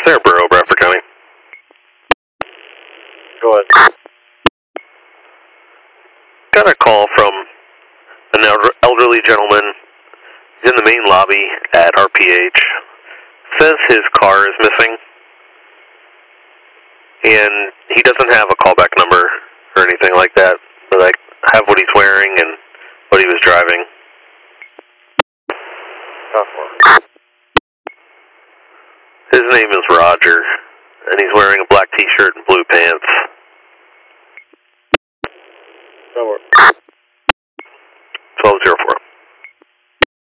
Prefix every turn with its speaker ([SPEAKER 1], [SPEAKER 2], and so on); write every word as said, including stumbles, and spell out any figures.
[SPEAKER 1] Sarah Borough, Bradford County.
[SPEAKER 2] Go ahead.
[SPEAKER 1] Got a call from an elderly gentleman. He's in the main lobby at R P H. Says his car is missing. And he doesn't have a callback number or anything like that. But I have what he's wearing and what he was driving. His name is Roger, and he's wearing a black t-shirt and blue pants.